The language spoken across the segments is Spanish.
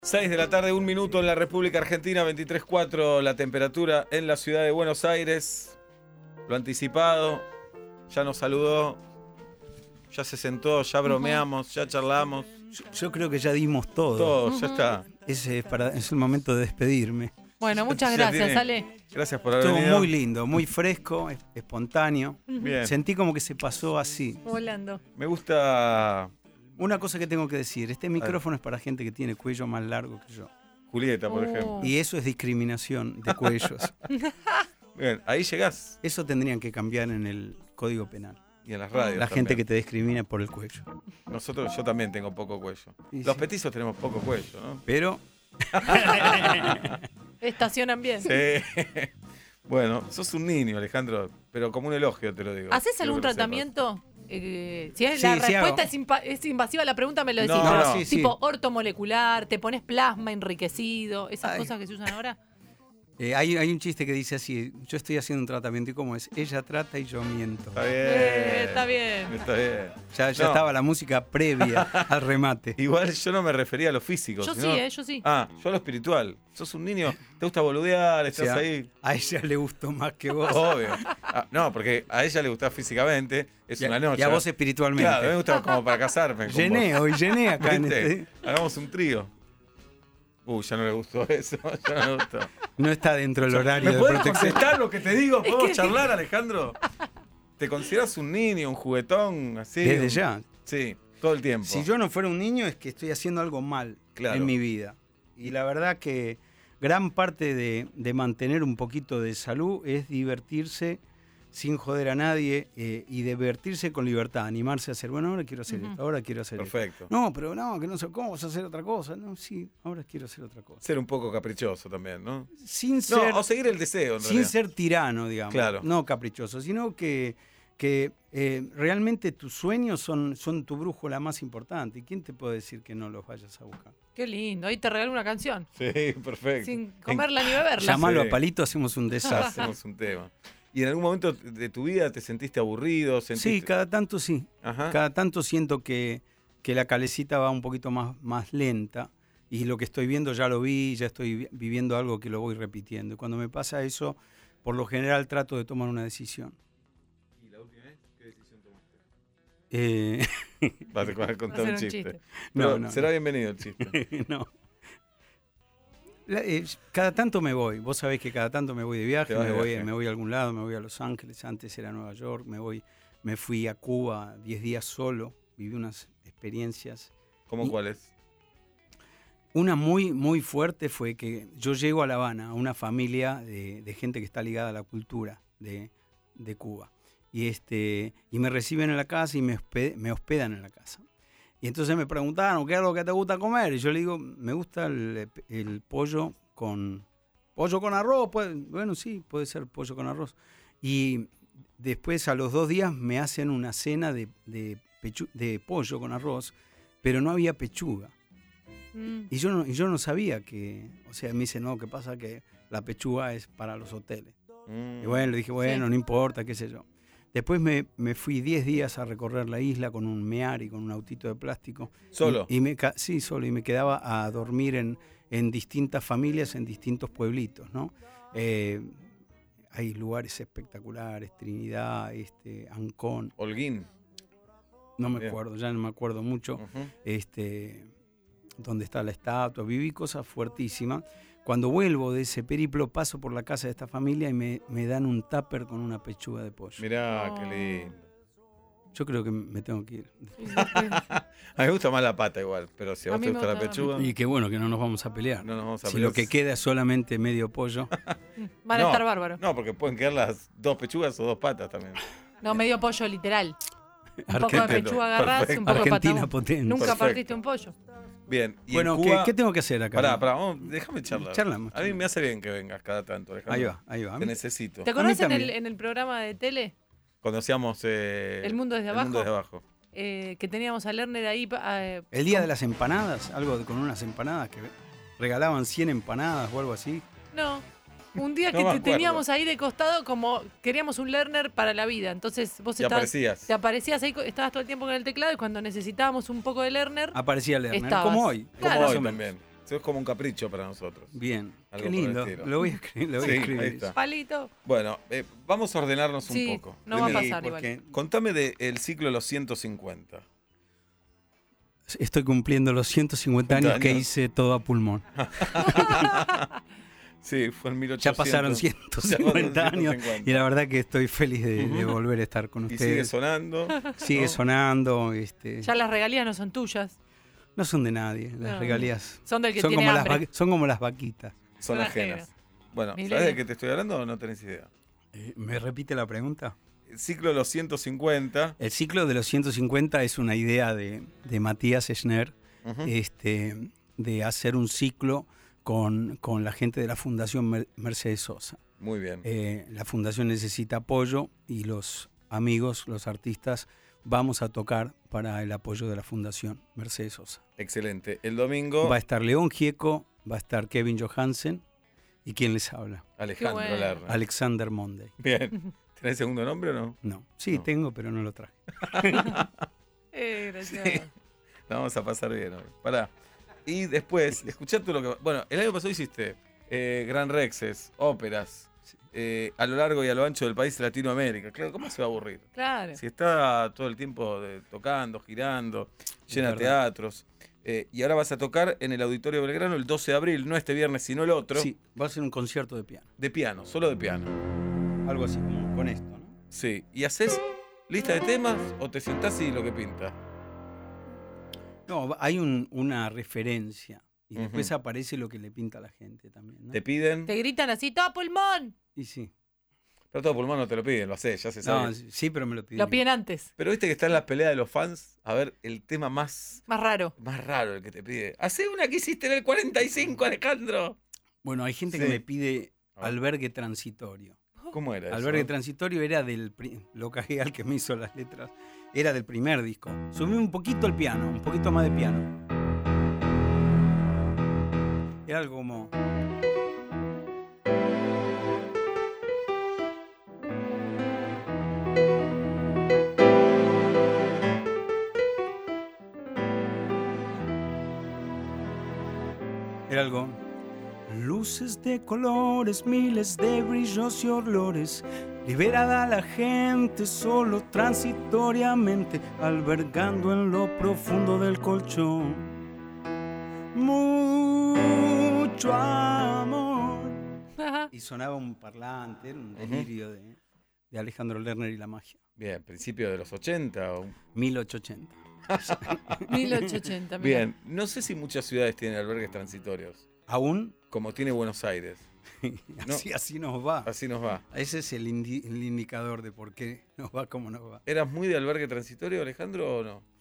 6 de la tarde, 1 minuto en la República Argentina, 23:04 la temperatura en la ciudad de Buenos Aires. Lo anticipado, ya nos saludó, ya se sentó, ya bromeamos, ya charlamos. Yo creo que ya dimos todo. Todo, ya está. Es el momento de despedirme. Bueno, muchas Ya gracias, tiene- Ale. Gracias por haber Estuvo venido. muy lindo, muy fresco, espontáneo. Bien. Sentí como que se pasó así. Volando. Me gusta Una cosa que tengo que decir, este micrófono es para gente que tiene cuello más largo que yo. Julieta, por Oh. ejemplo. Y eso es discriminación de cuellos. Bien, ahí llegás. Eso tendrían que cambiar en el Código Penal. Y en las radios La gente que también. te discrimina por el cuello. Nosotros, yo también tengo poco cuello. Sí, Los sí. petizos tenemos poco cuello, ¿no? Pero Estacionan bien. Sí. Bueno, sos un niño, Alejandro, pero como un elogio te lo digo. ¿Haces Quiero algún que lo sepas. tratamiento? Si es Sí, la sí respuesta hago. es invasiva, la pregunta me lo decís. No, pero no. Sí, sí. tipo ortomolecular, te pones plasma enriquecido, esas Ay. cosas que se usan ahora. hay un chiste que dice así, yo estoy haciendo un tratamiento y cómo es, ella trata y yo miento. Está bien. Está bien. Está bien. Ya No. estaba la música previa al remate. Igual yo no me refería a lo físico. Yo sino- sí, yo sí. Ah, yo a lo espiritual. Sos un niño, te gusta boludear, O estás sea, ahí. a ella le gustó más que vos. Obvio. Ah, no, porque a ella le gusta físicamente, es una noche. Y a vos espiritualmente. Claro, me gusta como para casarme. con Llené, vos. hoy llené acá en ¿Viste? este. Hagamos un trío. Ya no le gustó eso, ya no le gustó. No está dentro del horario ¿Me de puedes protección. contestar lo que te digo? ¿Podemos que- charlar, Alejandro? ¿Te consideras un niño, un juguetón, así? Desde ya. Sí, todo el tiempo. Si yo no fuera un niño es que estoy haciendo algo mal Claro. en mi vida. Y la verdad que gran parte de mantener un poquito de salud es divertirse sin joder a nadie y divertirse con libertad, animarse a hacer, bueno, ahora quiero hacer esto, ahora quiero hacer esto. Perfecto. No, pero no, que no sé cómo vas a hacer otra cosa. No, sí, ahora quiero hacer otra cosa. Ser un poco caprichoso también, ¿no? Sin No, ser, o seguir el deseo, en sin realidad. ser tirano, digamos. Claro. No caprichoso, sino que realmente tus sueños son tu brújula más importante. ¿Y quién te puede decir que no los vayas a buscar? Qué lindo. Ahí te regalo una canción. Sí, perfecto. Sin comerla ni beberla. Llamalo Sí. a Palito, hacemos un desastre. Hacemos un tema. ¿Y en algún momento de tu vida te sentiste aburrido? Sí, cada tanto sí. Ajá. Cada tanto siento que la calecita va un poquito más lenta y lo que estoy viendo ya lo vi, ya estoy viviendo algo que lo voy repitiendo. Y cuando me pasa eso, por lo general trato de tomar una decisión. ¿Y la última vez qué decisión tomaste? Eh, Vas a contar Va a un ser un chiste. chiste. Pero No. será bienvenido el chiste. no. Cada tanto me voy. Vos sabés que cada tanto me voy de viaje, Te vas de viaje. me voy a algún lado, me voy a Los Ángeles, antes era Nueva York, me fui a Cuba 10 días solo, viví unas experiencias. ¿Cómo cuáles? Una muy, muy fuerte fue que yo llego a La Habana, a una familia de gente que está ligada a la cultura de Cuba. Y me reciben en la casa y me hospedan en la casa. Y entonces me preguntaron, ¿qué es lo que te gusta comer? Y yo le digo, me gusta el pollo con arroz. Bueno, sí, puede ser pollo con arroz. Y después a los 2 días me hacen una cena de pollo con arroz, pero no había pechuga. Mm. Y yo no sabía que, o sea, me dice, no, ¿qué pasa? Que la pechuga es para los hoteles. Y bueno, le dije, bueno, Sí. no importa, qué sé yo. Después me fui 10 días a recorrer la isla con un mear y con un autito de plástico. ¿Solo? Sí, solo. Y me quedaba a dormir en distintas familias, en distintos pueblitos, ¿no? Hay lugares espectaculares, Trinidad, Ancón. Holguín. No me Bien. acuerdo, ya no me acuerdo mucho. Ujú. Donde está la estatua, viví cosas fuertísimas. Cuando vuelvo de ese periplo paso por la casa de esta familia y me dan un tupper con una pechuga de pollo. Mirá, Oh. qué lindo. Yo creo que me tengo que ir. A mí me gusta más la pata igual, pero si a A vos mí te me gusta la gusta la pechuga, Y qué bueno que no nos vamos a pelear. no nos vamos a Si pelear. lo que queda es solamente medio pollo. Van a estar bárbaros. No, porque pueden quedar las 2 pechugas o 2 patas también. No, medio pollo literal. Un poco de Argentina, pechuga agarrás, Perfecto. un poco de Argentina patagón. potente. Nunca Perfecto. partiste un pollo. Bien. Y Bueno, en Cuba, ¿qué tengo que hacer acá? Pará, déjame charlar. Charlamos, A mí me hace bien que vengas cada tanto, Alejandro. Ahí va. Te necesito. ¿Te A mí acordás en el, también. en el programa de tele Cuando hacíamos El Mundo Desde El Mundo Abajo? Desde Abajo. Que teníamos a Lerner ahí? El día de las empanadas, con unas empanadas que regalaban 100 empanadas o algo así. No, un día No que me te acuerdo. teníamos ahí de costado como queríamos un Lerner para la vida. Entonces vos Te aparecías. te aparecías ahí, estabas todo el tiempo con el teclado y cuando necesitábamos un poco de Lerner, Aparecía Lerner, Estabas. como hoy. Como Claro. hoy Más o menos. también. Eso es como un capricho para nosotros. Bien, Algo qué por el lindo. estilo. Lo voy a escribir. Lo voy a Sí, escribir. ahí está. Palito. Bueno, vamos a ordenarnos Sí, un poco. no va a Primero, pasar porque igual. contame del ciclo de los 150. Estoy cumpliendo los 150 años que hice todo a pulmón. Sí, fue en 1800. Ya pasaron 150 años 150. y la verdad que estoy feliz de volver a estar con Y ustedes. sigue sonando. Sigue ¿no? sonando. Ya las regalías no son tuyas. No son de nadie, las No. regalías. Son del que Son tiene como, hambre. son como las vaquitas. Son Son ajenas. ajenas. Bueno, Milenio. ¿sabes de qué te estoy hablando o no tenés idea? ¿Me repite la pregunta? El ciclo de los 150. El ciclo de los 150 es una idea de Matías Schner, Ujú. de hacer un ciclo con la gente de la Fundación Mercedes Sosa. Muy bien. La fundación necesita apoyo y los amigos, los artistas, vamos a tocar para el apoyo de la Fundación Mercedes Sosa. Excelente. El domingo, Va a estar León Gieco, va a estar Kevin Johansen y ¿quién les habla? Alejandro Qué bueno. Lerner. Alexander Monday. Bien. ¿Tenés segundo nombre o no? No, sí, No. tengo, pero no lo traje. Gracioso. Sí. La vamos a pasar bien hoy. Pará. Y después, escuchá tú lo que... Bueno, el año pasado hiciste Gran Rexes, óperas, a lo largo y a lo ancho del país de Latinoamérica. Claro, ¿cómo se va a aburrir? Claro. Si está todo el tiempo tocando, girando, llena de verdad. teatros. Y ahora vas a tocar en el Auditorio Belgrano el 12 de abril, no este viernes, sino el otro, Sí, va a ser un concierto de piano. de piano, solo de piano. Algo así como con esto, ¿no? Sí. ¿Y haces lista de temas o te sentás y lo que pinta? No, hay una referencia y Ujú. después aparece lo que le pinta a la gente también, ¿no? Te piden, Te gritan así, ¡todo pulmón! Y sí. pero todo pulmón no te lo piden, lo haces, ya se sabe. No, sí, pero me lo pidieron. Lo piden antes. Pero viste que está en la pelea de los fans, a ver, el tema más Más raro. raro el que te pide. Hacé una que hiciste en el 45, Alejandro. Bueno, hay gente Sí. que me pide A ver. albergue transitorio. ¿Cómo era eso? Albergue transitorio era lo cagué al que me hizo las letras. Era del primer disco. Subí un poquito el piano, un poquito más de piano. Era algo como... Era algo... Luces de colores, miles de brillos y olores, liberada la gente solo transitoriamente, albergando en lo profundo del colchón mucho amor. Y sonaba un parlante, era un delirio de Alejandro Lerner y la magia. Bien, principio de los 80. 1880. 1880. mirá. Bien, no sé si muchas ciudades tienen albergues transitorios, Aún, como tiene Buenos Aires. No. así nos va. Así nos va. Ese es el indicador de por qué nos va como nos va. ¿Eras muy de albergue transitorio, Alejandro, o no?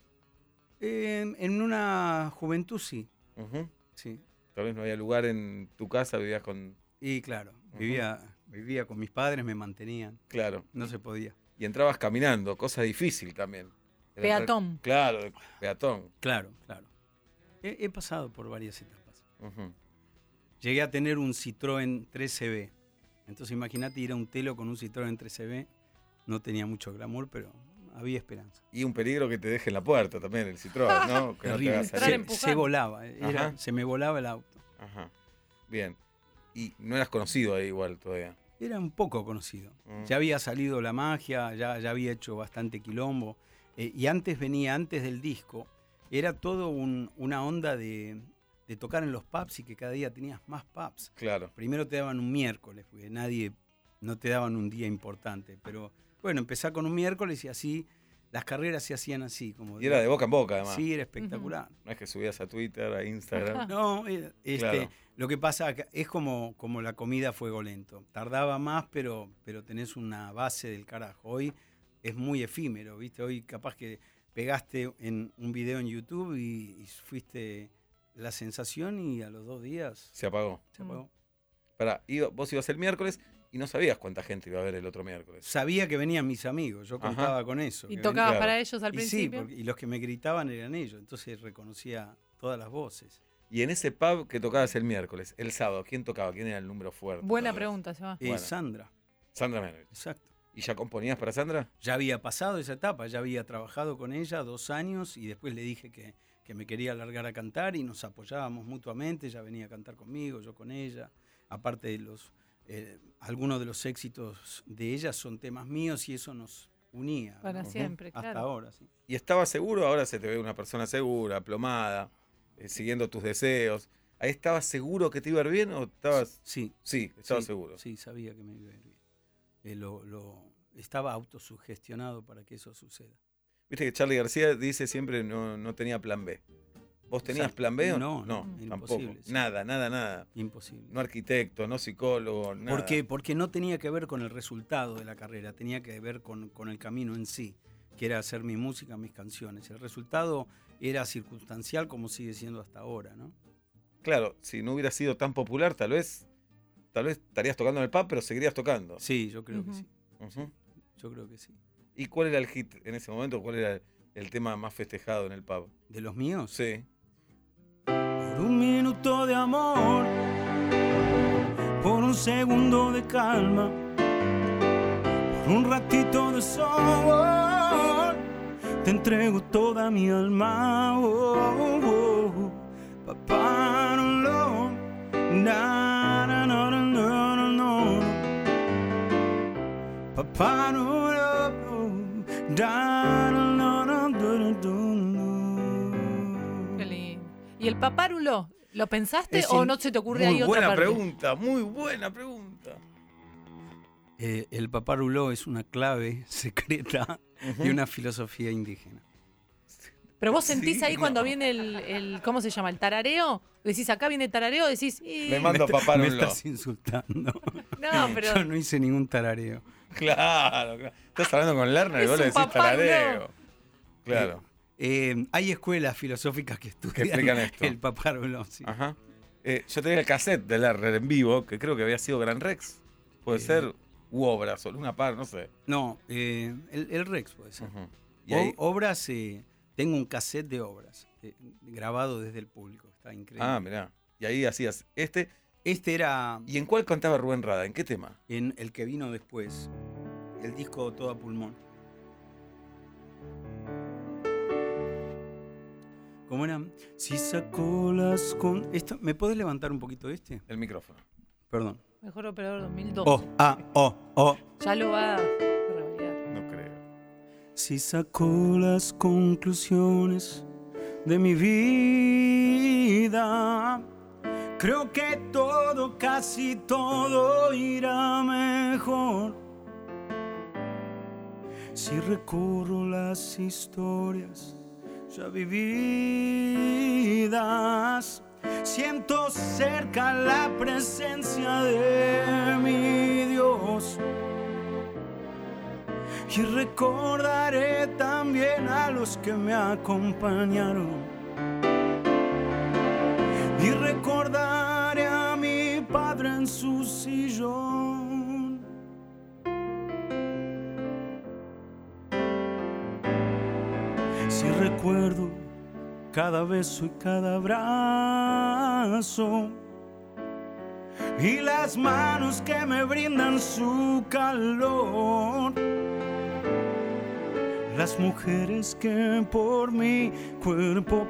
En una juventud sí, Ujú. sí. Tal vez no había lugar en tu casa, vivías con... Y claro, Ujú. vivía con mis padres, me mantenían, Claro. no se podía. Y entrabas caminando, cosa difícil también. Era Peatón. Claro, peatón. Claro, claro. He pasado por varias etapas. Ujú. Llegué a tener un Citroën 3CB. Entonces imagínate ir a un telo con un Citroën 3CB. No tenía mucho glamour, pero había esperanza. Y un peligro que te deje en la puerta también, el Citroën, ¿no? Que no te Terrible. haga Entrar salir. empujando. Se volaba, Ajá. se me volaba el auto. Ajá. Bien. Y no eras conocido ahí igual todavía. Era un poco conocido. Mm. Ya había salido la magia, ya había hecho bastante quilombo. Y antes del disco, era todo una onda de tocar en los pubs y que cada día tenías más pubs. Claro. Primero te daban un miércoles, porque no te daban un día importante. Pero bueno, empezá con un miércoles y así las carreras se hacían así. Como Y era de boca en boca, además. Sí, era espectacular. No es que subías a Twitter, a Instagram. No, Claro. lo que pasa es como la comida a fuego lento. Tardaba más, pero tenés una base del carajo. Hoy es muy efímero, ¿viste? Hoy capaz que pegaste en un video en YouTube y fuiste la sensación y a los 2 días Se apagó. se apagó. Pará, vos ibas el miércoles y no sabías cuánta gente iba a ver el otro miércoles. Sabía que venían mis amigos, yo Ajá. contaba con eso. Y que tocabas claro. para ellos al venían. Y sí, principio. y los que me gritaban eran ellos, entonces reconocía todas las voces. Y en ese pub que tocabas el miércoles, el sábado, ¿quién tocaba? ¿Quién era el número fuerte? Buena tal vez? pregunta, Seba. Bueno. Sandra, Sandra Menovich. exacto. ¿Y ya componías para Sandra? Ya había pasado esa etapa, ya había trabajado con ella 2 años y después le dije que que me quería largar a cantar y nos apoyábamos mutuamente. Ella venía a cantar conmigo, yo con ella. Aparte de algunos de los éxitos de ella son temas míos y eso nos unía. Para ¿no? siempre, Hasta claro. ahora, sí. ¿Y estabas seguro? Ahora se te ve una persona segura, plomada, siguiendo tus deseos. ¿Ahí estabas seguro que te iba a ir bien o estabas...? Sí. Sí, estabas Sí, seguro. Sí, sabía que me iba a ir bien. Estaba autosugestionado para que eso suceda. Viste que Charly García dice siempre no tenía plan B. ¿Vos tenías Exacto. plan B? No, tampoco. imposible, sí. Nada. Imposible. No arquitecto, no psicólogo, nada. ¿Por qué? Porque no tenía que ver con el resultado de la carrera, tenía que ver con el camino en sí, que era hacer mi música, mis canciones. El resultado era circunstancial como sigue siendo hasta ahora, ¿no? Claro, si no hubiera sido tan popular, tal vez estarías tocando en el pub, pero seguirías tocando. Sí, yo creo que sí. Ujú. Yo creo que sí. ¿Y cuál era el hit en ese momento? ¿Cuál era el tema más festejado en el pub? ¿De los míos? Sí. Por un minuto de amor, por un segundo de calma, por un ratito de sol, te entrego toda mi alma. Papá, no, na, na, no, no, no, no, no. Papá, no, da, no, no, no, no, no. Qué lindo. ¿Y el papárulo? ¿Lo pensaste Es o no se te ocurre ahí Muy otra buena parte? pregunta, muy buena pregunta. El papáruló es una clave secreta de una filosofía indígena. Pero vos sentís Sí, ahí cuando no. viene el ¿cómo se llama? ¿El tarareo? Decís, acá viene tarareo, decís... Le mando a papá Me Rulo. estás insultando. No, pero... Yo no hice ningún tarareo. Claro. Estás hablando con Lerner y Es vos le un decís papá tarareo. Claro. Hay escuelas filosóficas que estudian explican esto. el papáruló. Sí. Ajá. Yo tenía el cassette de Lerner en vivo, que creo que había sido Gran Rex. Puede ser, u Obras, o Luna Par, no sé. No, el Rex puede ser. Ujú. Y ahí, Obras, tengo un cassette de obras, grabado desde el público. Está increíble. mirá. Y ahí hacías este. Este era ¿Y en cuál cantaba Rubén Rada? ¿En qué tema? en el que vino después, el disco Todo a Pulmón. ¿Cómo era? Si sacó las con... Esto, ¿me podés levantar un poquito este? El micrófono. Perdón. Mejor operador 2002. Oh. Ya lo va... Qué barbaridad. No creo. Si sacó las conclusiones de mi vida, creo que todo, casi todo irá mejor. Si recorro las historias ya vividas, siento cerca la presencia de mi Dios. Y recordaré también a los que me acompañaron. Y recordaré a mi padre en su sillón. Si recuerdo cada beso y cada abrazo, y las manos que me brindan su calor, las mujeres que por mi cuerpo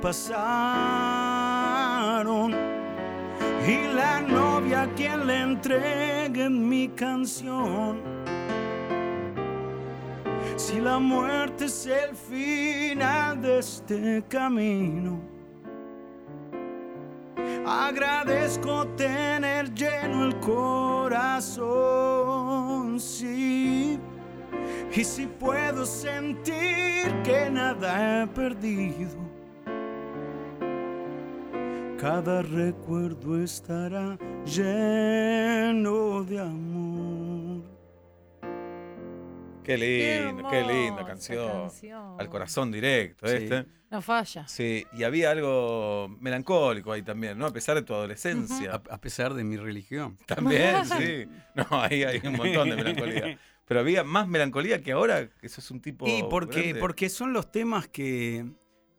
pasaron, y la novia a quien le entreguen mi canción. Si la muerte es el final de este camino, agradezco tener lleno el corazón, sí. Y si puedo sentir que nada he perdido, cada recuerdo estará lleno de amor. Qué lindo, qué linda hermosa canción. Al corazón directo, Sí. este. No falla. Sí, y había algo melancólico ahí también, ¿no? A pesar de tu adolescencia. A pesar de mi religión. También, sí. No, ahí hay un montón de melancolía. Pero había más melancolía que ahora, que sos un tipo. Y grande. porque son los temas que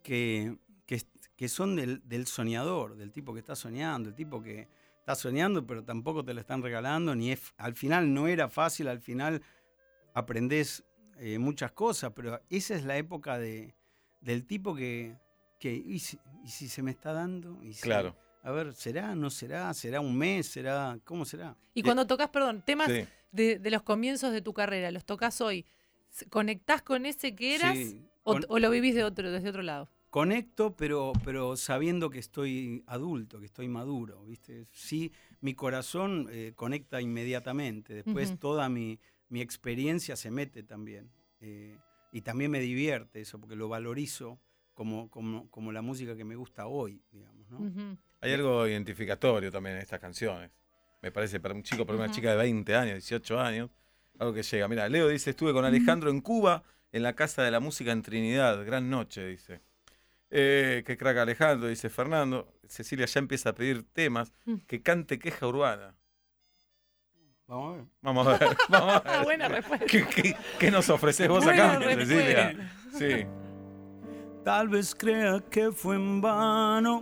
son del soñador, del tipo que está soñando, el tipo que está soñando pero tampoco te lo están regalando, al final no era fácil, al final aprendés muchas cosas, pero esa es la época del tipo que ¿qué? ¿Y si se me está dando? ¿Y si- Claro. A ver, ¿será? ¿No será? ¿Será un mes? ¿Será? ¿Cómo será? Y cuando tocas, perdón, temas Sí. de los comienzos de tu carrera, los tocas hoy, ¿conectás con ese que eras Sí, o lo vivís desde otro lado? conecto, pero sabiendo que estoy adulto, que estoy maduro, ¿viste? Sí, mi corazón conecta inmediatamente. Después Ujú. toda mi experiencia se mete también. Y también me divierte eso, porque lo valorizo como la música que me gusta hoy, digamos, ¿no? Ujú. Hay algo identificatorio también en estas canciones. Me parece para un chico, para una Ujú. chica de 20 años, 18 años, algo que llega. Mira, Leo dice, estuve con Alejandro en Cuba, en la Casa de la Música en Trinidad. Gran noche, dice. Qué crack Alejandro, dice Fernando. Cecilia ya empieza a pedir temas. Que cante queja urbana. Vamos a ver. Vamos a ver, vamos a ver. Buena respuesta. ¿Qué nos ofreces vos Buena acá, Cecilia? Sí. Tal vez crea que fue en vano,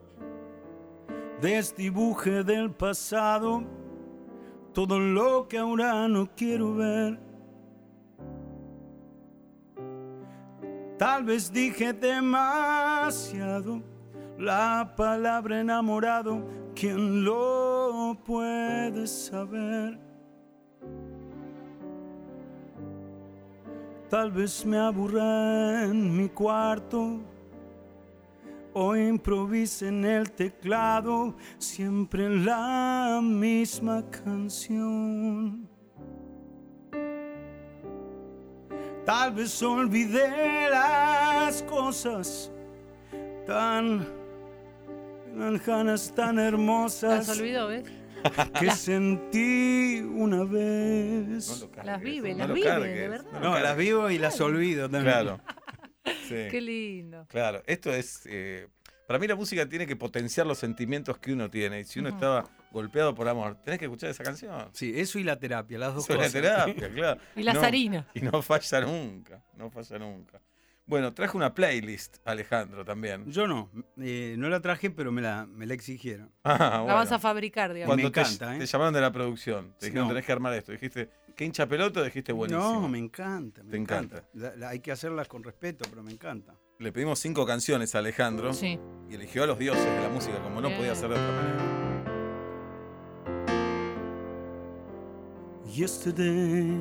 desdibuje del pasado todo lo que ahora no quiero ver. Tal vez dije demasiado la palabra enamorado, ¿quién lo puede saber? Tal vez me aburra en mi cuarto o improvise en el teclado siempre la misma canción. Tal vez olvidé las cosas tan lejanas, tan hermosas Las olvidó, ¿ves? que sentí una vez. No lo cargues, Las vive, no las lo vive, cargues, de verdad. no lo No, las cargues. vivo y las olvido también. Claro. Sí. Qué lindo. Claro, esto es... para mí la música tiene que potenciar los sentimientos que uno tiene. Y si uno estaba golpeado por amor, tenés que escuchar esa canción. Sí, eso y la terapia, las dos Eso es la cosas. terapia, claro. Y las No, harinas. Y no falla nunca, no falla nunca. Bueno, traje una playlist, Alejandro, también. Yo no la traje, pero me la exigieron. Ah, La bueno. vas a fabricar, digamos. Cuando Me encanta, te llamaron de la producción, te Sí, dijeron no. tenés que armar esto, dijiste, ¿qué hincha pelota? Dijiste buenísimo. No, me encanta. Te encanta. Hay que hacerlas con respeto, pero me encanta. Le pedimos 5 canciones a Alejandro Sí. y eligió a los dioses de la música, como no Bien. podía ser de otra manera. Yesterday,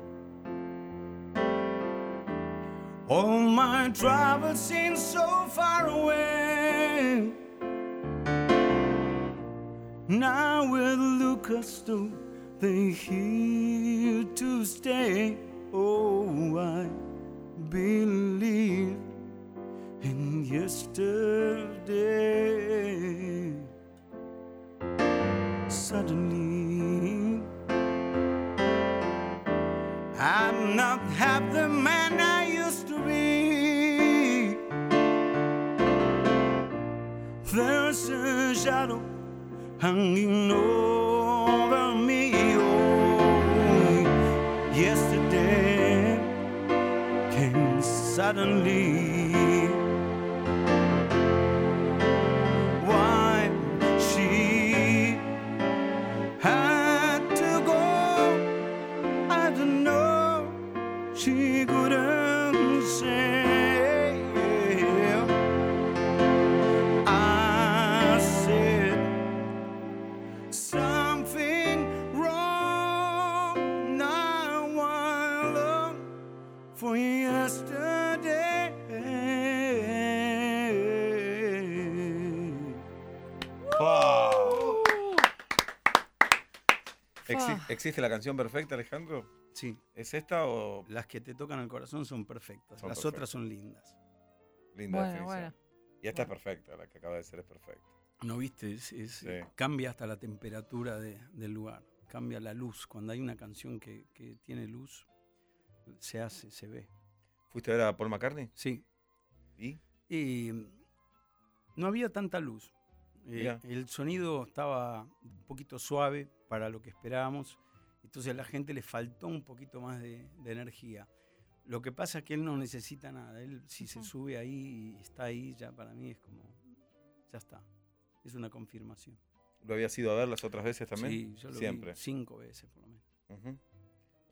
all my troubles seem so far away. Now with Lucas too, they here to stay. Oh, I believe in yesterday. Suddenly, I'm not half the man I used to be. There's a shadow hanging over me. Oh, yesterday came suddenly. Why she had to go, I don't know. She couldn't say. I said something wrong. Now I long for yesterday. ¡Wow! ¿Existe la canción perfecta, Alejandro? Sí, ¿Es esta o las que te tocan el corazón son perfectas. Son Las perfectas. otras son lindas. linda Bueno, definición? bueno. Y esta es perfecta, la que acaba de ser es perfecta. ¿No viste? Sí. Cambia hasta la temperatura del lugar. Cambia la luz. Cuando hay una canción que tiene luz, se hace, se ve. ¿Fuiste a ver a Paul McCartney? Sí. ¿Y? Y no había tanta luz. Mirá. El sonido estaba un poquito suave para lo que esperábamos. Entonces a la gente le faltó un poquito más de energía. Lo que pasa es que él no necesita nada. Él si se sube ahí y está ahí, ya para mí es como, ya está. Es una confirmación. ¿Lo habías ido a ver las otras veces también? Sí, yo lo Siempre. vi 5 veces por lo menos. Ujú.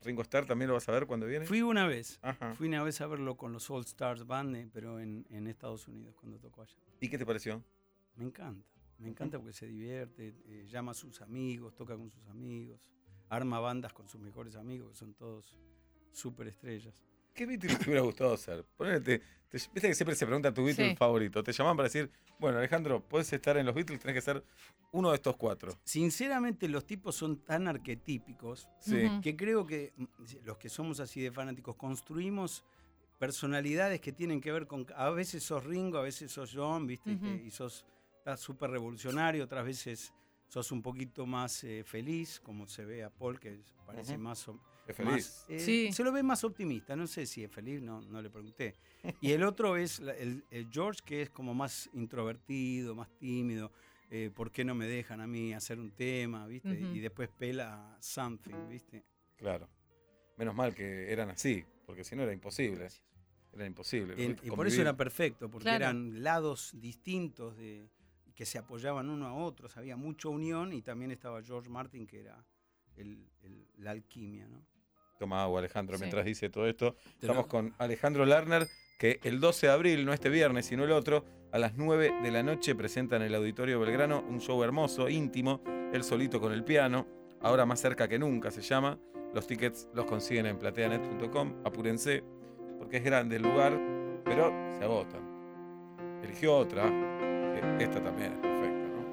Ringo Starr también lo vas a ver cuando viene. Fui una vez. Ajá. Fui una vez a verlo con los All Stars Band, pero en Estados Unidos, cuando tocó allá. ¿Y qué te pareció? Me encanta. Me encanta porque se divierte, llama a sus amigos, toca con sus amigos, arma bandas con sus mejores amigos, que son todos súper estrellas. ¿Qué Beatle te hubiera gustado ser? Viste que siempre se pregunta tu Beatle Sí. favorito. Te llaman para decir, bueno, Alejandro, puedes estar en los Beatles, tenés que ser uno de estos 4. Sinceramente, los tipos son tan arquetípicos Sí. Ujú. que creo que los que somos así de fanáticos construimos personalidades que tienen que ver con... A veces sos Ringo, a veces sos John, ¿viste? Ujú. Y estás súper revolucionario, otras veces sos un poquito más feliz, como se ve a Paul, que parece Ujú. más... Es feliz. Sí. Se lo ve más optimista, no sé si es feliz, no le pregunté. Y el otro es el George, que es como más introvertido, más tímido. ¿Por qué no me dejan a mí hacer un tema, viste? Ujú. Y después pela something, viste. Claro. Menos mal que eran así, porque si no era imposible. Gracias. Era imposible. Y por convivir. eso era perfecto, porque Claro. eran lados distintos que se apoyaban uno a otros, había mucha unión y también estaba George Martin, que era la alquimia, ¿no? Toma agua, Alejandro, Sí. mientras dice todo esto. Te Estamos lo- con Alejandro Lerner, que el 12 de abril, no este viernes, sino el otro, a las 9 de la noche presenta en el Auditorio Belgrano un show hermoso, íntimo, él solito con el piano, ahora más cerca que nunca se llama. Los tickets los consiguen en plateanet.com, apúrense, porque es grande el lugar, pero se agotan. Eligió otra, que esta también es perfecta, ¿no?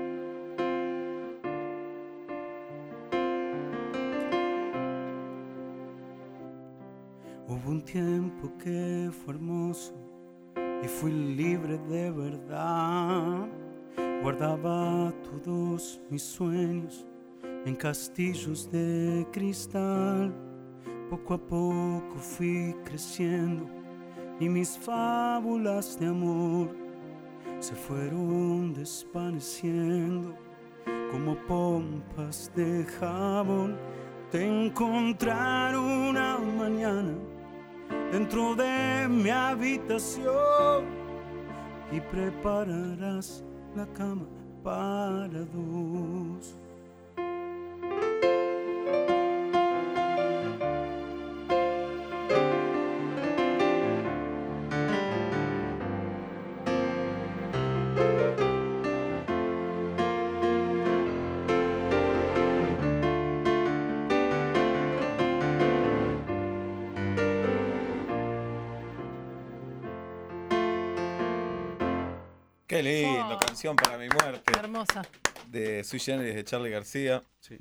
Hubo un tiempo que fue hermoso y fui libre de verdad. Guardaba todos mis sueños en castillos de cristal. Poco a poco fui creciendo y mis fábulas de amor se fueron desvaneciendo como pompas de jabón. Te encontraré una mañana dentro de mi habitación y prepararás la cama para dos. Qué lindo, Oh. canción para mi muerte, Hermosa. de Sui Generis de Charly García. Sí,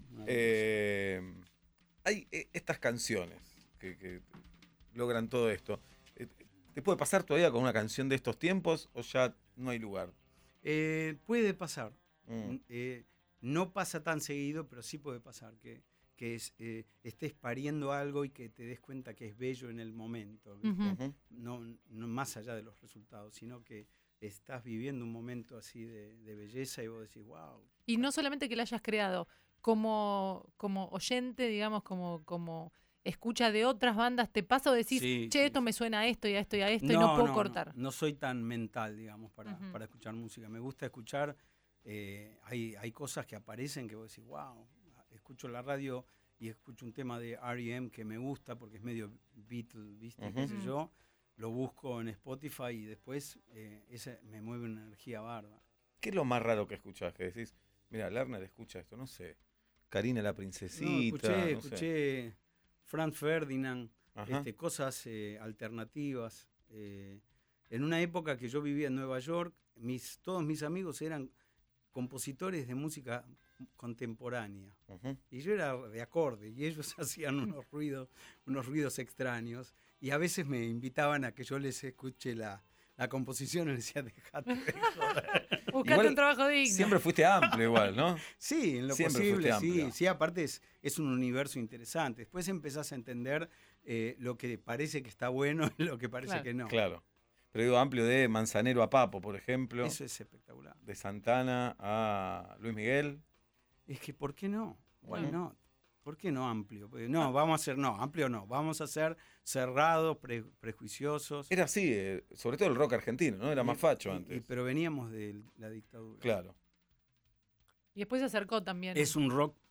Hay estas canciones que logran todo esto. ¿Te puede pasar todavía con una canción de estos tiempos o ya no hay lugar? puede pasar. Mm. No pasa tan seguido, pero sí puede pasar que estés pariendo algo y que te des cuenta que es bello en el momento, ¿viste? Ujú. Ujú. No más allá de los resultados, sino que estás viviendo un momento así de belleza y vos decís, wow. Y no solamente que la hayas creado, como oyente, digamos, como escucha de otras bandas, ¿te pasa o decís, Sí, che, sí, esto sí. me suena a esto y a esto y a esto y no puedo cortar? No soy tan mental, digamos, para Ujú. escuchar música. Me gusta escuchar, hay cosas que aparecen que vos decís, wow, escucho la radio y escucho un tema de R.E.M. que me gusta porque es medio Beatle, ¿viste? Ujú. Qué sé yo, lo busco en Spotify y después ese me mueve una energía bárbara. ¿Qué es lo más raro que escuchás? Que decís, mira, Lerner escucha esto, no sé. Karina la princesita. No, no sé. escuché Franz Ferdinand, Ajá. cosas alternativas. En una época que yo vivía en Nueva York, todos mis amigos eran compositores de música contemporánea. Ujú. Y yo era de acorde, y ellos hacían unos ruidos extraños. Y a veces me invitaban a que yo les escuche la composición y les decía, dejate de joder. Buscate Igual un trabajo digno. Siempre fuiste amplio igual, ¿no? Sí, en lo Siempre posible, fuiste sí. amplio. Sí, aparte es un universo interesante. Después empezás a entender lo que parece que está bueno y lo que parece Claro. que no. Claro. Pero digo amplio de Manzanero a Papo, por ejemplo. Eso es espectacular. De Santana a Luis Miguel. Es que, ¿por qué no? Why Bueno. not? ¿Por qué no amplio? Porque no, vamos a hacer, no, amplio no. Vamos a ser cerrados, prejuiciosos. Era así, sobre todo el rock argentino, ¿no? Era más facho antes. Pero veníamos de la dictadura. Claro. Y después se acercó también. Es un rock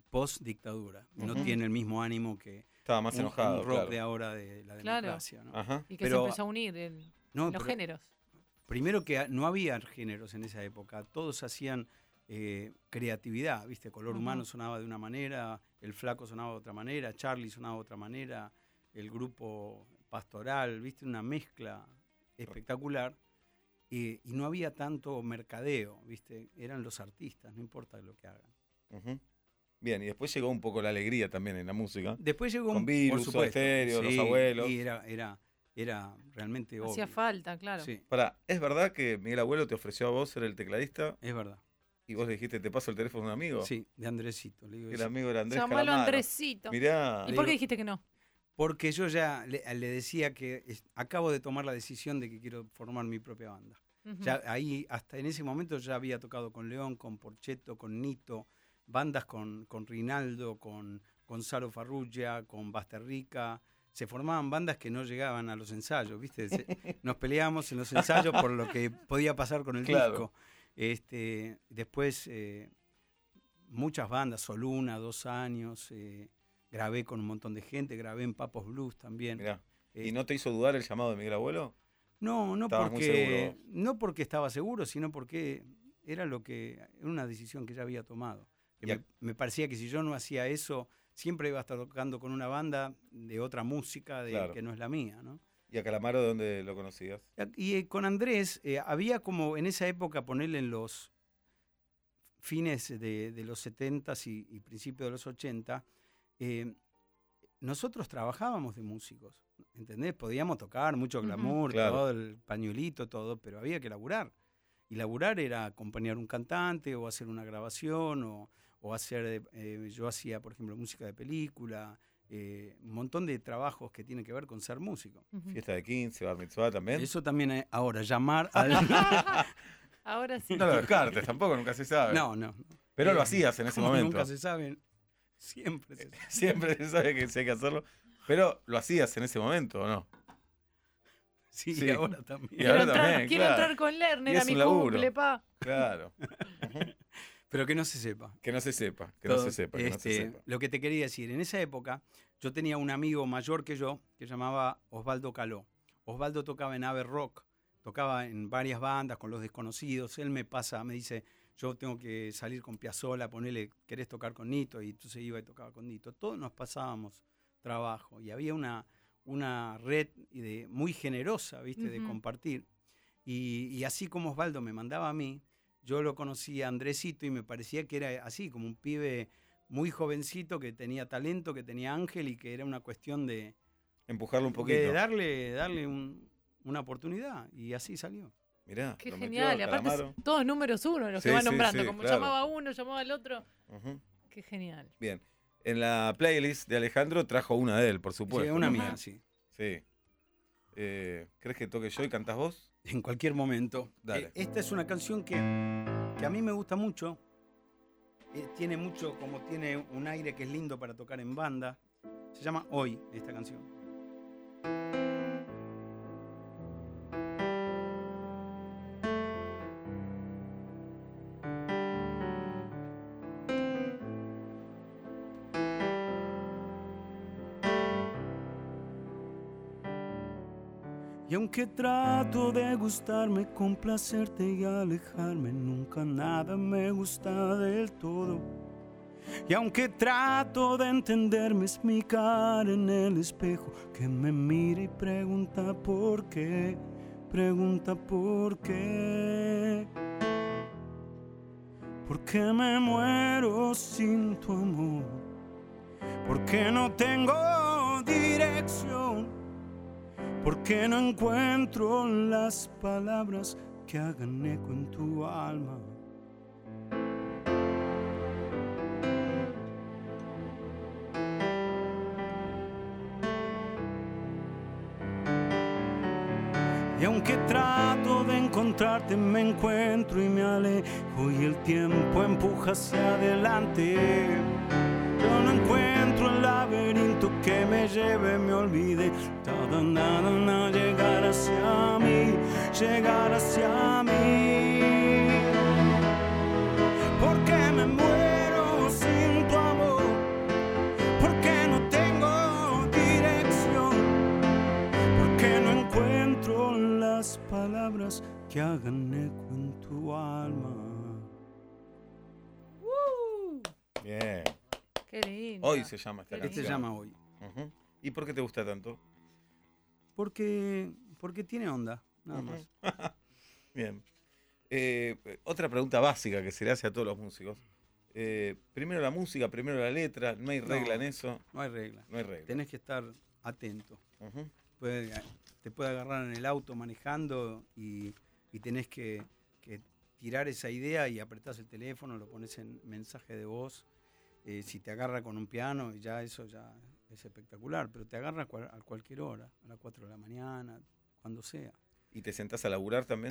post dictadura. No Ujú. tiene el mismo ánimo que Estaba más enojado, un rock claro. de ahora de la Claro. democracia. ¿no? Ajá. Y que Pero- se empezó a unir No, los pero géneros. primero que no había géneros en esa época, todos hacían creatividad, ¿viste? Color Ujú. Humano sonaba de una manera, El Flaco sonaba de otra manera, Charlie sonaba de otra manera, el grupo Pastoral, ¿viste? Una mezcla espectacular. Y no había tanto mercadeo, ¿viste? Eran los artistas, no importa lo que hagan. Ujú. Bien, y después llegó un poco la alegría también en la música. Después llegó Con por Virus, Soda supuesto. Stereo, Los Abuelos. Y era realmente Hacía obvio. falta, claro. Sí, ¿Es verdad que Miguel Abuelo te ofreció a vos ser el tecladista es verdad. y vos le dijiste, te paso el teléfono de un amigo? Sí, de Andresito. Le digo El eso. amigo era Andrés Llamalo Calamaro. Andresito. Mirá. ¿Y Le por qué digo- dijiste que no? Porque yo ya le decía que acabo de tomar la decisión de que quiero formar mi propia banda. Ujú. Ya ahí, hasta en ese momento ya había tocado con León, con Porchetto, con Nito, bandas con Rinaldo, con Gonzalo Farrugia, con Basterrica. Se formaban bandas que no llegaban a los ensayos, ¿viste? Nos peleábamos en los ensayos por lo que podía pasar con el Claro. disco. Después, muchas bandas, Soluna, 2 años, grabé con un montón de gente, grabé en Papos Blues también. Mirá. ¿Y Este, no te hizo dudar el llamado de Miguel Abuelo? no Estabas muy porque, seguro. no porque estaba seguro, sino porque era una decisión que ya había tomado. Que Y me parecía que si yo no hacía eso, siempre iba a estar tocando con una banda de otra música Claro. que no es la mía, ¿no? ¿Y a Calamaro de dónde lo conocías? Y con Andrés había como en esa época, ponerle en los fines de los 70s y principios de los 80, nosotros trabajábamos de músicos, ¿entendés? Podíamos tocar mucho Ujú. glamour, Claro. todo el pañuelito, todo, pero había que laburar. Y laburar era acompañar un cantante o hacer una grabación o hacer, yo hacía, por ejemplo, música de película, un montón de trabajos que tienen que ver con ser músico. Ujú. Fiesta de 15, Bar Mitzvah también. Eso también ahora, llamar al... Ahora sí. No lo descartes, tampoco, nunca se sabe. No. Pero lo hacías en ese Como momento. Nunca se sabe. Siempre se sabe. Siempre se sabe que sí hay que hacerlo. Pero lo hacías en ese momento, ¿o no? Sí, Sí. y ahora también. Y ahora Quiero entrar, también, quiero claro. entrar con Lerner Y a es mi un laburo. cumple, pa. Claro. Pero que no se sepa. Que no se sepa, que Todo, no se sepa, que no se sepa. Lo que te quería decir, en esa época yo tenía un amigo mayor que yo que se llamaba Osvaldo Caló. Osvaldo tocaba en Ave Rock, tocaba en varias bandas con Los Desconocidos. Él me dice, yo tengo que salir con Piazzolla, ponele, ¿querés tocar con Nito? Y entonces iba y tocaba con Nito. Todos nos pasábamos trabajo y había una red muy generosa, ¿viste? De Ujú. compartir. Y así como Osvaldo me mandaba a mí, yo lo conocí a Andresito y me parecía que era así, como un pibe muy jovencito que tenía talento, que tenía ángel y que era una cuestión de Empujarlo un poquito. darle una oportunidad. Y así salió. Mirá, Qué lo metió genial. Y a aparte, Calamaro. todos números uno los Sí, que van sí, nombrando. sí, Como claro. llamaba a uno, llamaba al otro. Ujú. Qué genial. Bien. En la playlist de Alejandro trajo una de él, por Sí, supuesto. una ¿no? mía, sí. Sí. ¿Crees que toque yo y cantás vos? En cualquier momento. Dale. Esta es una canción que a mí me gusta mucho. Tiene un aire que es lindo para tocar en banda. Se llama Hoy, esta canción. Y aunque trato de gustarme, complacerte y alejarme, nunca nada me gusta del todo. Y aunque trato de entenderme, es mi cara en el espejo que me mira y pregunta por qué, pregunta por qué. ¿Por qué me muero sin tu amor? ¿Por qué no tengo dirección? ¿Por qué no encuentro las palabras que hagan eco en tu alma? Y aunque trato de encontrarte, me encuentro y me alejo y el tiempo empuja hacia adelante. Yo no encuentro el laberinto que me lleve, me olvide todo, nada, nada, llegar hacia mí, llegar hacia mí. Porque me muero sin tu amor, que hagan eco en tu alma. Bien. Qué lindo. Hoy se llama esta Qué canción. Este se llama Hoy. Ujú. ¿Y por qué te gusta tanto? Porque tiene onda, nada Ujú. más. Bien. Otra pregunta básica que se le hace a todos los músicos. Primero la música, primero la letra. ¿No hay regla en eso? No hay regla. No hay regla. Tenés que estar atento. Ujú. Te puede agarrar en el auto manejando y tenés que tirar esa idea y apretás el teléfono, lo pones en mensaje de voz. Si te agarra con un piano, ya eso ya es espectacular, pero te agarra a cualquier hora, a las 4 de la mañana, cuando sea. ¿Y te sentás a laburar también?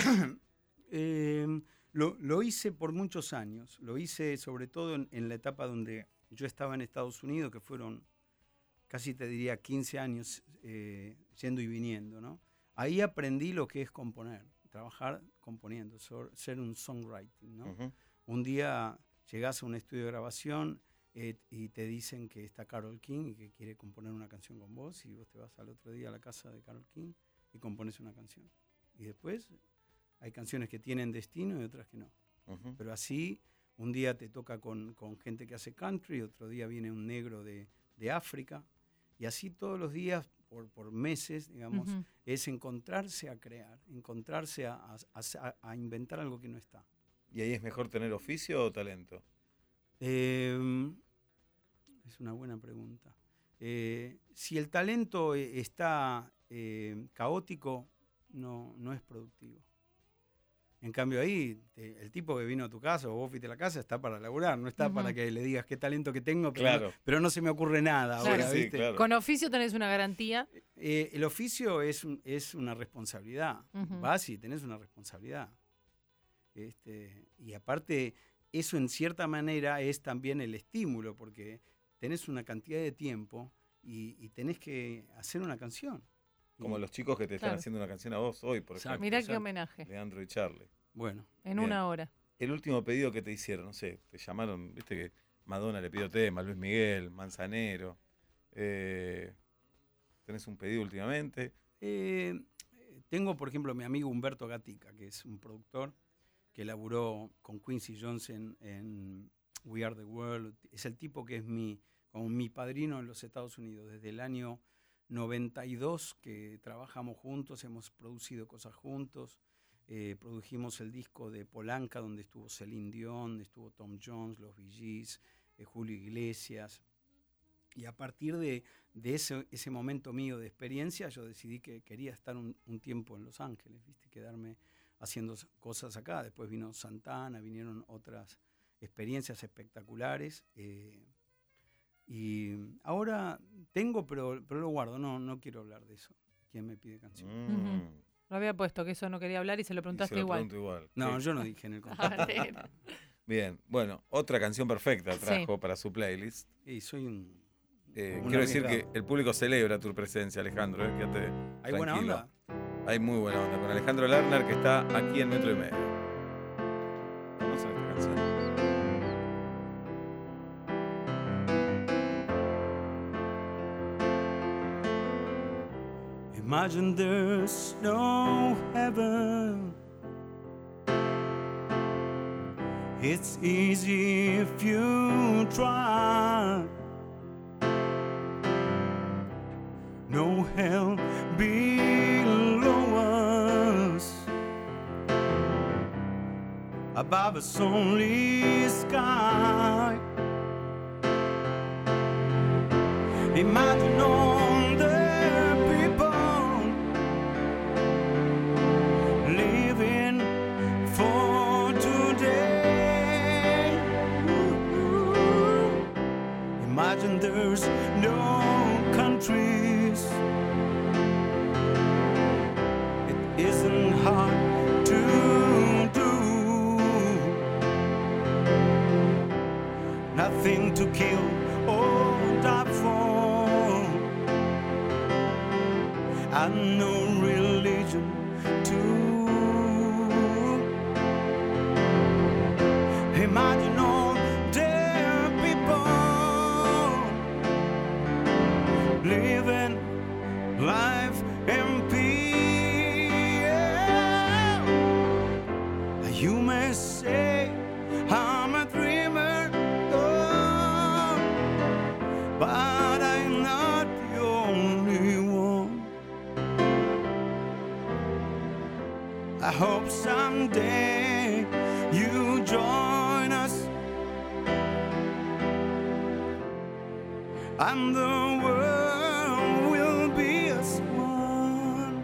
Lo hice por muchos años, lo hice sobre todo en la etapa donde yo estaba en Estados Unidos, que fueron casi te diría 15 años yendo y viniendo, ¿no? Ahí aprendí lo que es componer, trabajar componiendo, ser un songwriting, ¿no? Ujú. Un día llegás a un estudio de grabación y te dicen que está Carole King y que quiere componer una canción con vos, y vos te vas al otro día a la casa de Carole King y compones una canción. Y después hay canciones que tienen destino y otras que no. Ujú. Pero así, un día te toca con gente que hace country, otro día viene un negro de África, y así todos los días, por meses, digamos, Ujú. es encontrarse a crear, encontrarse a inventar algo que no está. ¿Y ahí es mejor tener oficio o talento? Es una buena pregunta. Si el talento está caótico, no es productivo. En cambio ahí, el tipo que vino a tu casa o vos fuiste a la casa está para laburar, no está Ujú. para que le digas qué talento que tengo, pero, Claro. pero no se me ocurre nada Claro. ahora, Sí, ¿viste? claro. Con oficio tenés una garantía. El oficio es una responsabilidad. Ujú. Vas y tenés una responsabilidad. Y aparte, eso en cierta manera es también el estímulo, porque tenés una cantidad de tiempo y tenés que hacer una canción. Como los chicos que te están Claro. haciendo una canción a vos hoy, por Exacto. ejemplo. Mirá qué exacto. homenaje. Leandro y Charlie. Bueno, En Bien. una hora. El último pedido que te hicieron, no sé, te llamaron, viste que Madonna le pidió tema, Luis Miguel, Manzanero. ¿Tenés un pedido últimamente? tengo, por ejemplo, a mi amigo Humberto Gatica, que es un productor que laburó con Quincy Jones en We Are the World. Es el tipo que es como mi padrino en los Estados Unidos. Desde el año 92 que trabajamos juntos, hemos producido cosas juntos. Produjimos el disco de Polanca, donde estuvo Celine Dion, estuvo Tom Jones, los Bee Gees, Julio Iglesias. Y a partir de ese momento mío de experiencia, yo decidí que quería estar un tiempo en Los Ángeles, ¿viste? Quedarme haciendo cosas acá. Después vino Santana, vinieron otras experiencias espectaculares. Y ahora tengo, pero lo guardo, no quiero hablar de eso. ¿Quién me pide canción? Mm. Lo había puesto, que eso no quería hablar y se lo Y preguntaste se lo igual. pregunto igual. No, Sí. yo no dije en el Ah, contrato. mentira. Bien, bueno, otra canción perfecta trajo para su playlist. Y soy un Quiero decir que arriesgado. el público celebra tu presencia, Alejandro. Quédate ¿Hay buena tranquilo. onda? Hay muy buena onda con Alejandro Lerner, que está aquí en Metro y Medio. ¿Conocen esta canción? Imagine there's no heaven. It's easy if you try. No hell below us. Above us only sky. Imagine all the people living for today. Imagine there's no countries. It isn't hard to do. Nothing to kill or die for. And no religion too. Imagine all the people living life in peace. hope someday you join us, and the world will be as one.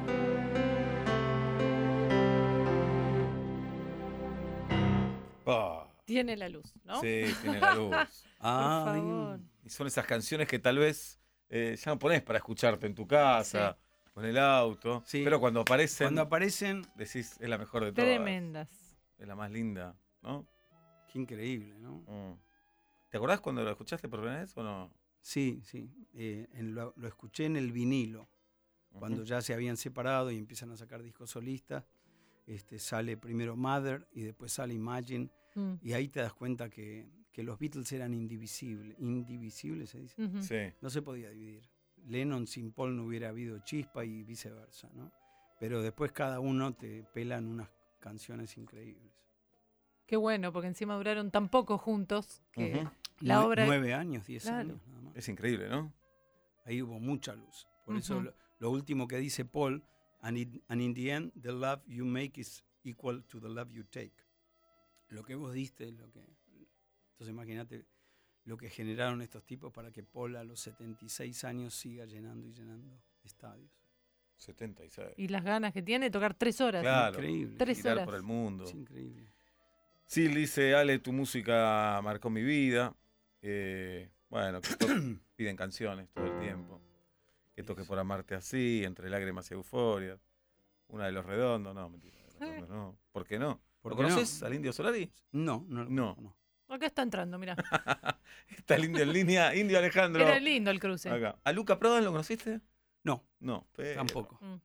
Ah, Tiene la luz, ¿no? sí, tiene la luz. Por favor. Y son esas canciones que tal vez ya no ponés para escucharte en tu casa, o en el auto. Sí. Pero cuando aparecen, decís, es la mejor de todas. Tremendas. Es la más linda, ¿no? Qué increíble, ¿no? Mm. ¿Te acordás cuando lo escuchaste por primera vez o no? Sí, sí. Lo escuché en el vinilo, cuando Ujú. ya se habían separado y empiezan a sacar discos solistas. Sale primero Mother y después sale Imagine. Mm. Y ahí te das cuenta que los Beatles eran indivisibles. Indivisibles se dice. Ujú. Sí. No se podía dividir. Lennon sin Paul no hubiera habido chispa y viceversa, ¿no? Pero después cada uno te pelan unas canciones increíbles. Qué bueno, porque encima duraron tan poco juntos que Ujú. la obra... 9 años, 10 Claro. años nada más. Es increíble, ¿no? Ahí hubo mucha luz. Por eso Ujú. lo último que dice Paul, and in the end, the love you make is equal to the love you take. Lo que vos diste es lo que... Entonces imagínate lo que generaron estos tipos para que Paul a los 76 años siga llenando y llenando estadios. 76. Y las ganas que tiene de tocar 3 horas. Claro. Increíble. 3 Girar horas. por el mundo. Es increíble. Sí, dice, Ale, tu música marcó mi vida. Bueno, que piden canciones todo el tiempo. Que toque por amarte así, entre lágrimas y euforia. Una de Los Redondos, no, mentira. De Los Redondos, no. ¿Por qué no? ¿Por ¿Lo qué no? conoces al Indio Solari? No. No. Acá está entrando, mira. Está el Indio en línea. Indio Alejandro. Era lindo el cruce. Acá. ¿A Luca Prodan lo conociste? No, No, pero tampoco. Mm.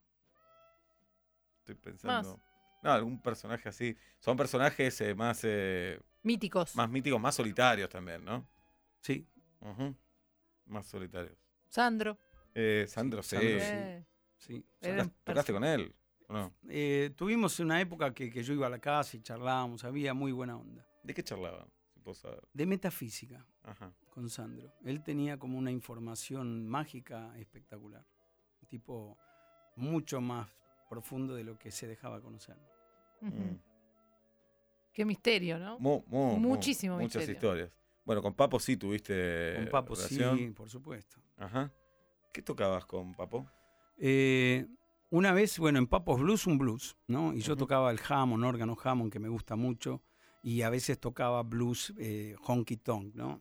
estoy pensando. No, algún personaje así. Son personajes más Míticos. míticos, más solitarios también, ¿no? Sí, Ujú. Más solitarios. Sandro. Sandro, sí. Sandro, Eh, sí. eran ¿Tocaste con él? ¿O no? Tuvimos una época que yo iba a la casa y charlábamos, había muy buena onda. ¿De qué charlaban? Si puedo saber. De metafísica Ajá. con Sandro. Él tenía como una información mágica espectacular. Un tipo mucho más profundo de lo que se dejaba conocer. Ujú. Mm. Qué misterio, ¿no? Muchísimo muchas misterio. historias. Bueno, con Papo sí tuviste Con Papo relación. sí, por supuesto. Ajá. ¿Qué tocabas con Papo? Una vez, bueno, en Papos Blues, un blues, ¿no? Y yo Ujú. tocaba el Hammond, órgano Hammond, que me gusta mucho, y a veces tocaba blues honky tonk, ¿no?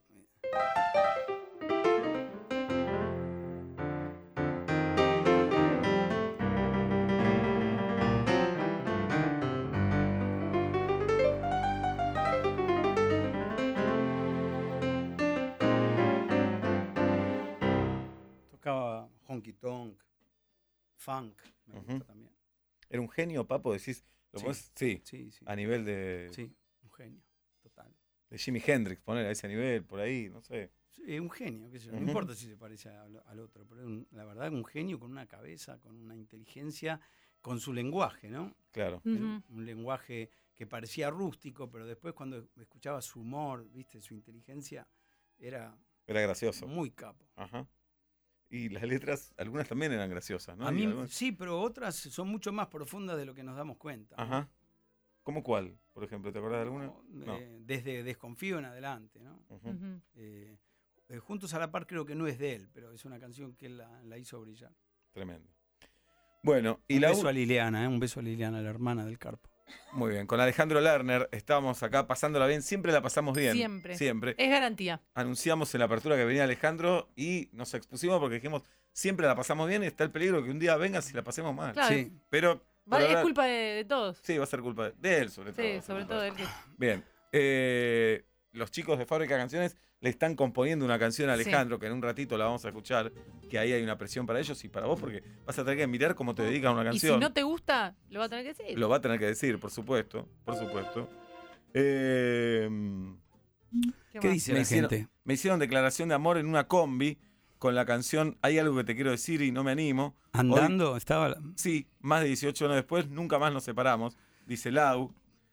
Tocaba honky tonk, funk, me gusta Ujú. también. ¿Era un genio, Papo? Decís. Sí. Sí. Sí, sí. A nivel de Sí, un genio, total. Jimi Hendrix, poner a ese nivel, por ahí, no sé. Sí, un genio, qué sé yo. No Ujú. importa si se parece al otro, pero la verdad un genio con una cabeza, con una inteligencia, con su lenguaje, ¿no? Claro. Ujú. Un lenguaje que parecía rústico, pero después cuando escuchaba su humor, viste, su inteligencia, era Era gracioso. muy capo. Ajá. Y las letras, algunas también eran graciosas, ¿no? A Y mí algunas- sí, pero otras son mucho más profundas de lo que nos damos cuenta. ¿no? Ajá. ¿Cómo cuál? Por ejemplo, ¿te acordás de alguna? No. Desde Desconfío en adelante, ¿no? Ujú. Ujú. Juntos a la par creo que no es de él, pero es una canción que él la hizo brillar. Tremendo. Bueno, y Un la beso a Liliana, un beso a Liliana, la hermana del Carpo. Muy bien, con Alejandro Lerner estamos acá pasándola bien, siempre la pasamos bien. Siempre. Siempre. Es garantía. Anunciamos en la apertura que venía Alejandro y nos expusimos porque dijimos, siempre la pasamos bien y está el peligro que un día vengas y la pasemos mal. Claro. Sí, Pero por Es ahora- culpa de todos. Sí, va a ser culpa de él, sobre todo. Sí, sobre todo él. Bien. Los chicos de Fábrica de Canciones le están componiendo una canción a Sí. Alejandro, que en un ratito la vamos a escuchar, que ahí hay una presión para ellos y para vos, porque vas a tener que mirar cómo te dedican una Y canción. si no te gusta, lo va a tener que decir. Lo va a tener que decir, por supuesto. Por supuesto. Eh, ¿Qué más? dice Me la hicieron- gente? me hicieron declaración de amor en una combi con la canción Hay algo que te quiero decir y no me animo. Andando, estaba... Sí, más de 18 años después, nunca más nos separamos, dice Lau.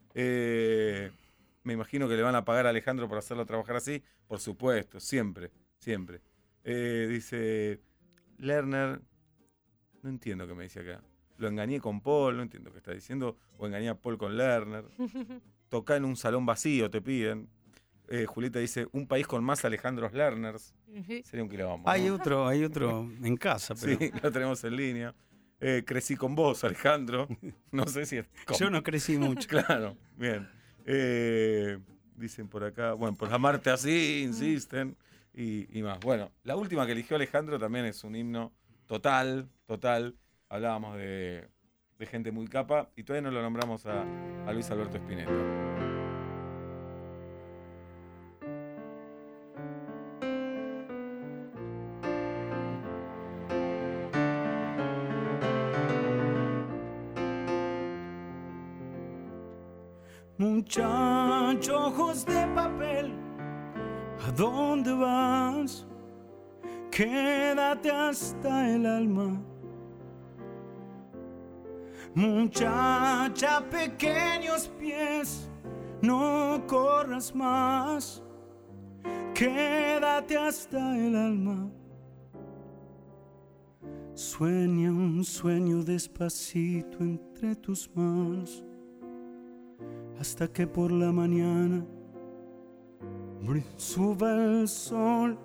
Me imagino que le van a pagar a Alejandro por hacerlo trabajar así. Por supuesto, siempre, siempre. Dice Lerner, no entiendo qué me dice acá. lo engañé con Paul, no entiendo qué está diciendo, o engañé a Paul con Lerner. Tocá en un salón vacío, te piden. Julieta dice, un país con más Alejandros Lerners. Sería un quilombo, ¿no? Hay otro en casa, pero Sí, lo tenemos en línea. Crecí con vos, Alejandro. No sé si es... yo no crecí mucho. Claro, bien. Dicen por acá, bueno, por amarte así, insisten, y más. Bueno, la última que eligió Alejandro también es un himno total. Hablábamos de gente muy capa, y todavía no lo nombramos a Luis Alberto Spinetta. Muchacho, ojos de papel, ¿a dónde vas? Quédate hasta el alma. Muchacha, pequeños pies, no corras más. Quédate hasta el alma. Sueña un sueño despacito entre tus manos, hasta que por la mañana suba el sol.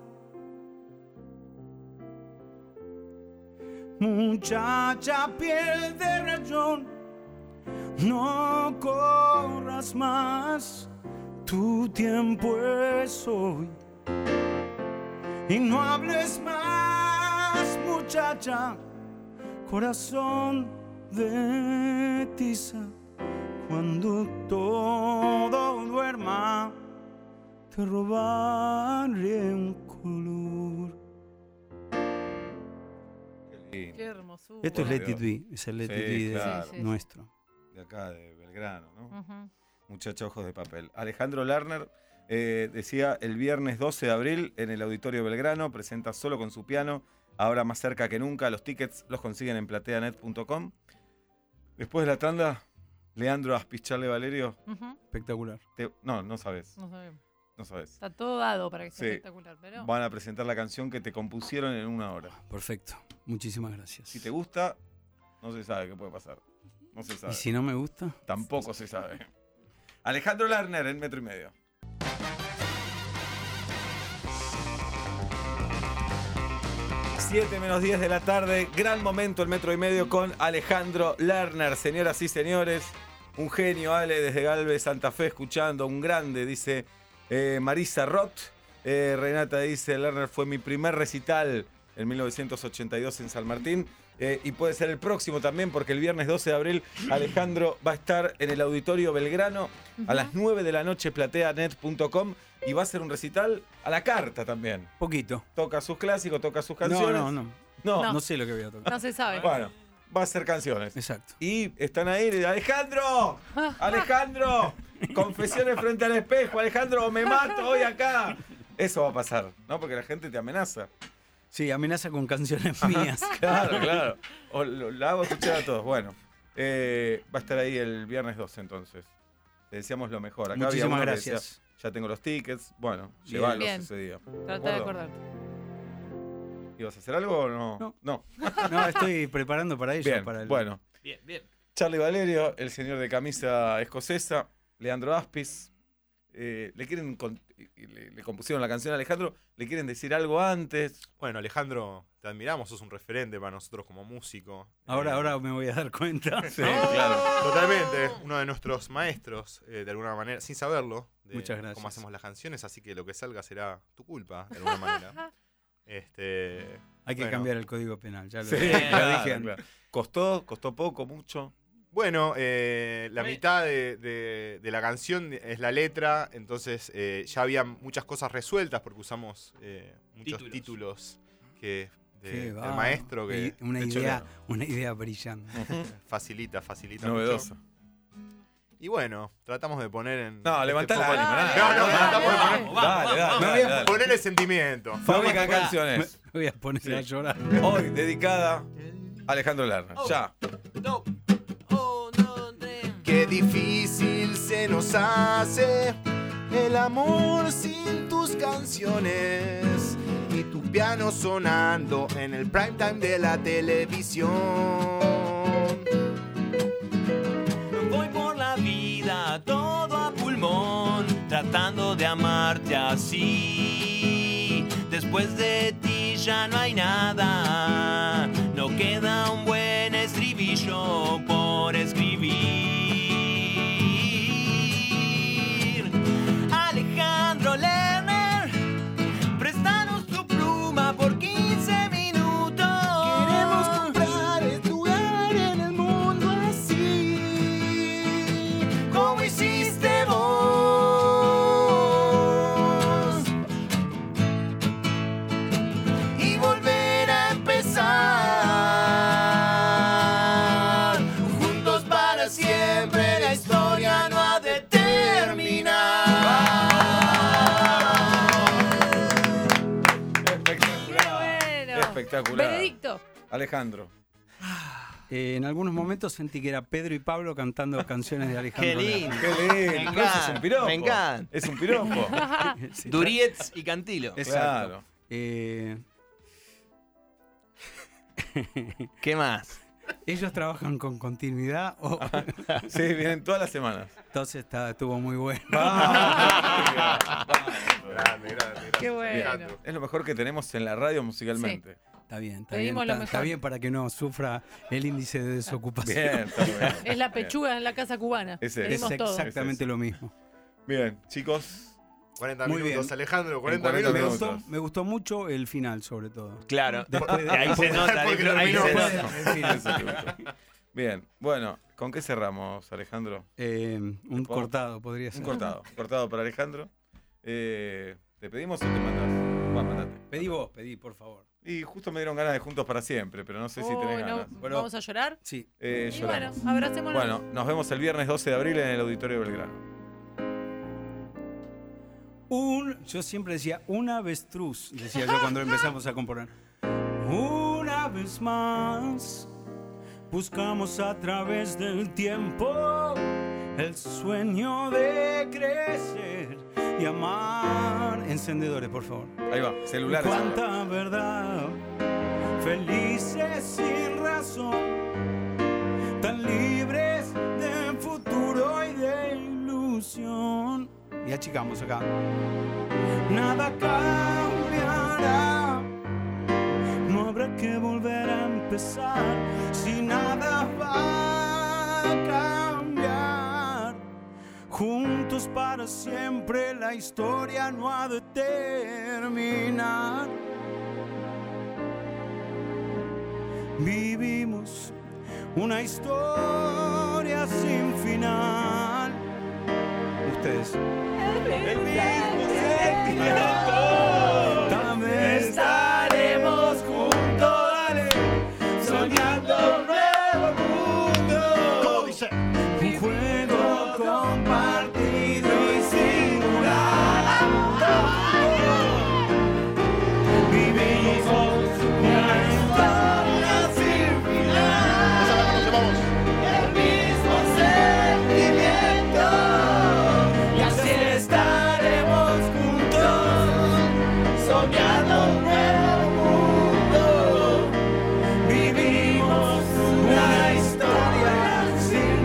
Muchacha, piel de rayón, no corras más, tu tiempo es hoy. Y no hables más, muchacha, corazón de tiza. Cuando todo duerma, te robaré un color. Qué Qué hermosura. Esto es Let It Be, es el Let Sí, It Be claro. Sí, sí. nuestro. De acá, de Belgrano, ¿no? Ujú. Muchacha, ojos de papel. Alejandro Lerner decía, el viernes 12 de abril en el Auditorio Belgrano, presenta solo con su piano, ahora más cerca que nunca. Los tickets los consiguen en plateanet.com. Después de la tanda, Leandro Aspis, Charlie Valerio. Ujú. Espectacular. No sabes. No sabemos. No sabes. Está todo dado para que sea Sí. espectacular, pero... Van a presentar la canción que te compusieron en 1 hora. Perfecto. Muchísimas gracias. Si te gusta, no se sabe qué puede pasar. No se sabe. ¿Y si no me gusta? Tampoco se sabe. Alejandro Lerner en Metro y Medio. Siete menos 10 de la tarde, gran momento el Metro y Medio con Alejandro Lerner. Señoras y señores, un genio, Ale, desde Galvez, Santa Fe, escuchando, un grande, dice Marisa Roth. Renata dice, Lerner fue mi primer recital en 1982 en San Martín. Y puede ser el próximo también, porque el viernes 12 de abril Alejandro va a estar en el Auditorio Belgrano a las 9 de la noche, plateanet.com, y va a ser un recital a la carta también. Poquito. Toca sus clásicos, toca sus canciones. No No. No sé lo que voy a tocar. No se sabe. Bueno, va a ser canciones. Exacto. Y están ahí, Alejandro, confesiones frente al espejo, Alejandro, me mato hoy acá. Eso va a pasar, ¿no? Porque la gente te amenaza. Sí, amenaza con canciones mías. Claro. O la hago escuchar a todos. Bueno, va a estar ahí el viernes 12 entonces. Te deseamos lo mejor. Acá había Muchísimas uno que decía, gracias. ya tengo los tickets. Bueno, Bien. llévalos Bien. ese día. Trata de ¿Acuerdo? acordarte. ¿Ibas a hacer algo o no? No. No, estoy preparando para ello. Bien, para el... bueno. Bien. Charlie Valerio, el señor de camisa escocesa, Leandro Aspis. Le compusieron la canción a Alejandro. ¿Le quieren decir algo antes? Bueno, Alejandro, te admiramos, sos un referente para nosotros como músico. Ahora me voy a dar cuenta. Sí, claro. Totalmente, uno de nuestros maestros, de alguna manera, sin saberlo, de Muchas gracias. cómo hacemos las canciones, así que lo que salga será tu culpa, de alguna manera. Hay que Bueno. cambiar el código penal. Ya lo, Sí, lo claro, dije antes. claro. ¿Costó poco, mucho? Bueno, la mitad de la canción es la letra, entonces ya había muchas cosas resueltas porque usamos muchos títulos que Qué del va. maestro que Y una de hecho, idea brillante. facilita Novedoso. mucho. Y bueno, tratamos de poner en... No, levantá poco- la ánimo. No, Dale. poner el sentimiento. Fábrica de canciones. Me voy a poner a llorar. Hoy dedicada a Alejandro Lerner. Ya. Qué difícil se nos hace el amor sin tus canciones y tu piano sonando en el prime time de la televisión. Voy por la vida todo a pulmón, tratando de amarte así. Después de ti ya no hay nada, no queda un buen estribillo por escribir. Alejandro Lerner, préstanos tu pluma por 15 minutos. Queremos comprar el lugar en el mundo así, como hiciste vos, y volver a empezar juntos para siempre. La historia no ha de terminar. Espectacular. Espectacular. Benedicto. Alejandro. En algunos momentos sentí que era Pedro y Pablo cantando canciones de Alejandro. Qué lindo. Qué lindo. Me Eso es un piropo. me encanta. Es un piropo. Lerner. Sí. Durietz y Cantilo. Exacto. Claro. ¿Qué más? Ellos trabajan con continuidad, Sí, vienen todas las semanas. entonces estuvo muy bueno. Grande. Qué bueno. Alejandro. Es lo mejor que tenemos en la radio musicalmente. Está bien, Pedimos lo está mejor. bien para que no sufra el índice de desocupación. Bien, está muy bien. Es la pechuga en la casa cubana. Ese es. Pedimos Es todo. exactamente lo mismo. Bien, chicos. 40 Muy minutos, bien. Alejandro, 40, 40 minutos. minutos. Me gustó mucho el final, sobre todo. Claro. Después de- Ahí se nota. Porque ahí lo se terminó. nota. Bien, bueno, ¿con qué cerramos, Alejandro? Un cortado podría ser. Un cortado para Alejandro. ¿Te pedimos o te mandás? Va, mandate. Pedí, por favor. Y justo me dieron ganas de Juntos para Siempre, pero no sé si tenés Oh, no, ganas. Bueno. ¿Vamos a llorar? Sí. Y Lloramos. bueno, abracémonos. Bueno, nos vemos el viernes 12 de abril en el Auditorio Belgrano. Yo siempre decía, una avestruz, decía yo cuando empezamos a componer. Una vez más, buscamos a través del tiempo el sueño de crecer y amar. Encendedores, por favor. Ahí va, celulares. ahora. Cuánta verdad, felices sin razón, tan libres de futuro y de ilusión. Y achicamos acá. Nada cambiará, no habrá que volver a empezar, si nada va a cambiar. Juntos para siempre la historia no ha de terminar. Vivimos una historia sin final. Ustedes. El mismo sentimiento. Tal vez estaremos juntos, dale, soñando un nuevo mundo. ¿Cómo dice? Un juego compartido y singular. Vivimos una historia sin final. El mismo sentimiento. Y así estaremos juntos, soñando un nuevo mundo. Vivimos una historia sin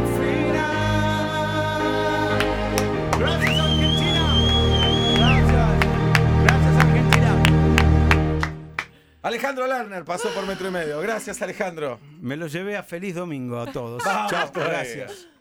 final. Gracias, Argentina. Gracias, Argentina. Alejandro Lerner pasó por Metro y Medio. Gracias, Alejandro. Me lo llevé a feliz domingo a todos. Vamos, Chao, pues. gracias.